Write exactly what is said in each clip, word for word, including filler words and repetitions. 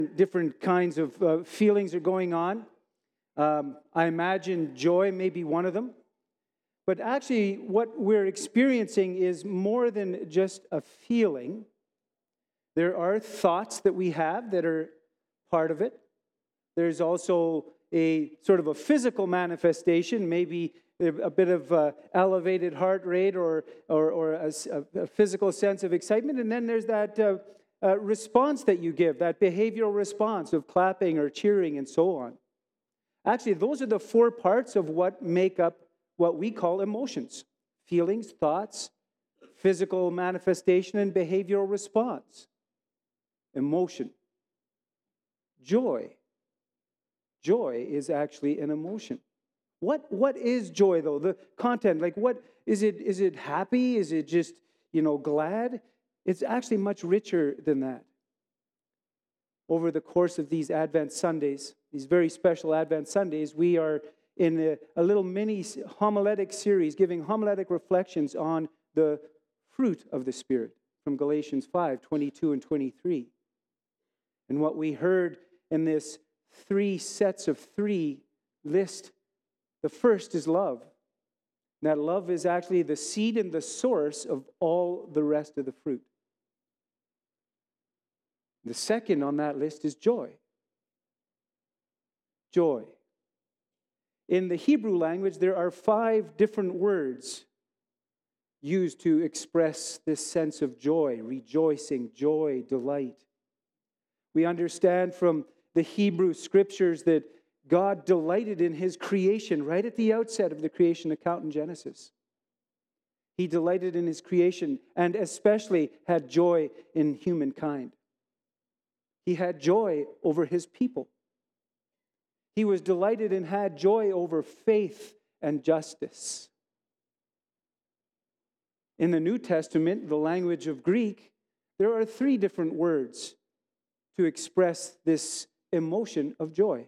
different kinds of uh, feelings are going on. Um, I imagine joy may be one of them. But actually, what we're experiencing is more than just a feeling. There are thoughts that we have that are part of it. There's also a sort of a physical manifestation, maybe a bit of uh, elevated heart rate or, or, or a, a physical sense of excitement. And then there's that uh, uh, response that you give, that behavioral response of clapping or cheering and so on. Actually, those are the four parts of what make up what we call emotions: feelings, thoughts, physical manifestation, and behavioral response. Emotion. Joy. Joy is actually an emotion. What what is joy, though? The content, like what is it? Is it happy? Is it just, you know, glad? It's actually much richer than that. Over the course of these Advent Sundays, these very special Advent Sundays, we are in a, a little mini homiletic series, giving homiletic reflections on the fruit of the Spirit from Galatians five, twenty-two and twenty-three. And what we heard in this three sets of three list, the first is love. That love is actually the seed and the source of all the rest of the fruit. The second on that list is joy. Joy. In the Hebrew language, there are five different words used to express this sense of joy: rejoicing, joy, delight. We understand from the Hebrew scriptures that God delighted in his creation right at the outset of the creation account in Genesis. He delighted in his creation and especially had joy in humankind. He had joy over his people. He was delighted and had joy over faith and justice. In the New Testament, the language of Greek, there are three different words to express this emotion of joy.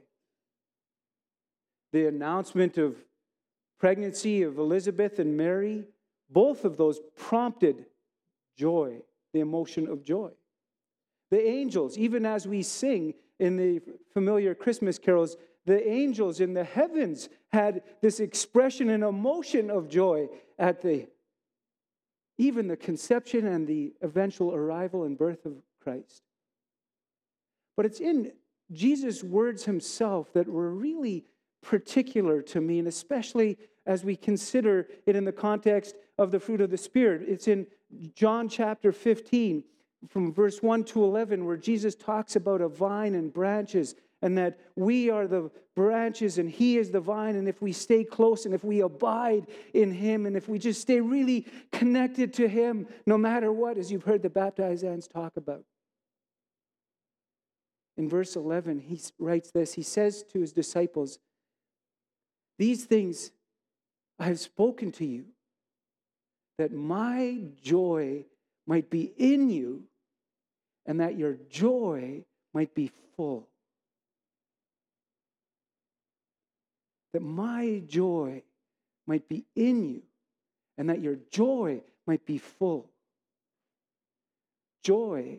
The announcement of pregnancy of Elizabeth and Mary, both of those prompted joy, the emotion of joy. The angels, even as we sing in the familiar Christmas carols, the angels in the heavens had this expression and emotion of joy at the even the conception and the eventual arrival and birth of Christ. But it's in Jesus' words himself that were really particular to me, and especially as we consider it in the context of the fruit of the Spirit. It's in John chapter fifteen, from verse one to eleven, where Jesus talks about a vine and branches, and that we are the branches and he is the vine, and if we stay close and if we abide in him and if we just stay really connected to him, no matter what, as you've heard the baptizers talk about. In verse eleven, he writes this. He says to his disciples, "These things I have spoken to you, that my joy might be in you, and that your joy might be full." That my joy might be in you, and that your joy might be full. Joy,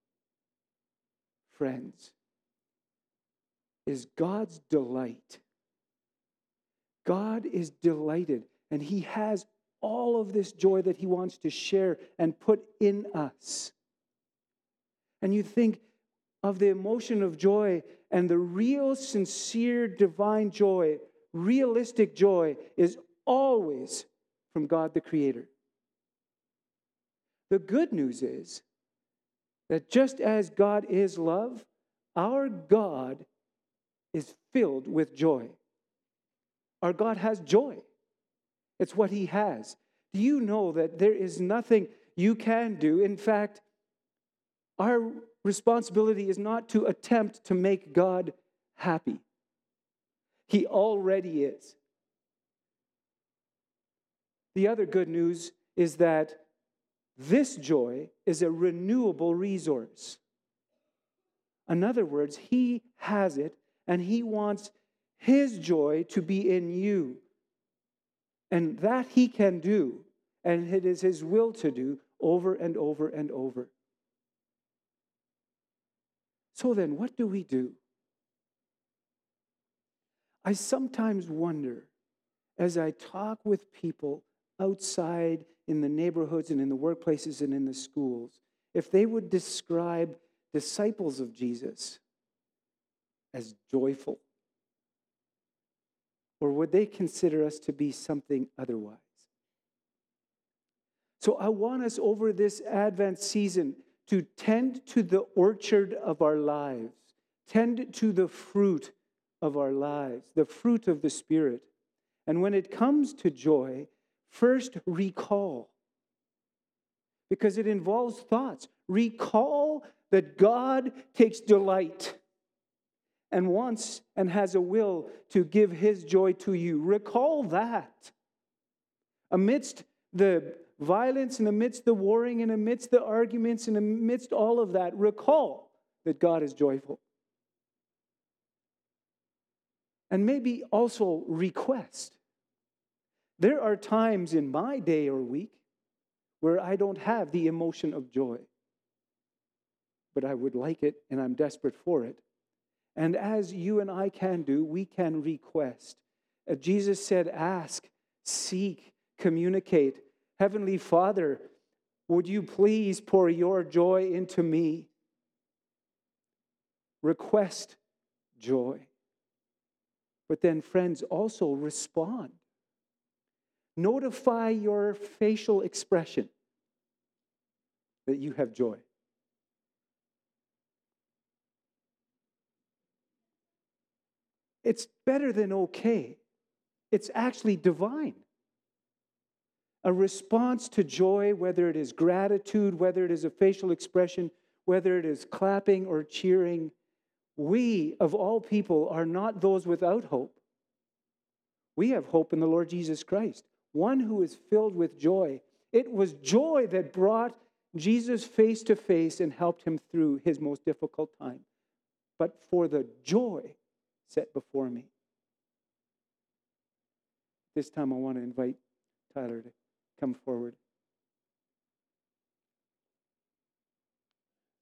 friends, is God's delight. God is delighted, and he has all of this joy that he wants to share and put in us. And you think of the emotion of joy and the real, sincere, divine joy, realistic joy is always from God the Creator. The good news is that just as God is love, our God is filled with joy. Our God has joy. It's what he has. Do you know that there is nothing you can do? In fact, our responsibility is not to attempt to make God happy. He already is. The other good news is that this joy is a renewable resource. In other words, he has it, and he wants his joy to be in you. And that he can do, and it is his will to do over and over and over. So then, what do we do? I sometimes wonder, as I talk with people outside in the neighborhoods and in the workplaces and in the schools, if they would describe disciples of Jesus as joyful, or would they consider us to be something otherwise? So I want us over this Advent season to tend to the orchard of our lives, tend to the fruit of our lives, the fruit of the Spirit. And when it comes to joy, first recall, because it involves thoughts. Recall that God takes delight and wants and has a will to give his joy to you. Recall that. Amidst the violence and amidst the warring and amidst the arguments and amidst all of that, recall that God is joyful. And maybe also request. There are times in my day or week where I don't have the emotion of joy, but I would like it and I'm desperate for it. And as you and I can do, we can request. Uh, Jesus said, ask, seek, communicate. Heavenly Father, would you please pour your joy into me? Request joy. But then, friends, also respond. Notify your facial expression that you have joy. It's better than okay. It's actually divine. A response to joy, whether it is gratitude, whether it is a facial expression, whether it is clapping or cheering, we, of all people, are not those without hope. We have hope in the Lord Jesus Christ, one who is filled with joy. It was joy that brought Jesus face to face and helped him through his most difficult time. But for the joy set before me. This time I want to invite Tyler to come forward.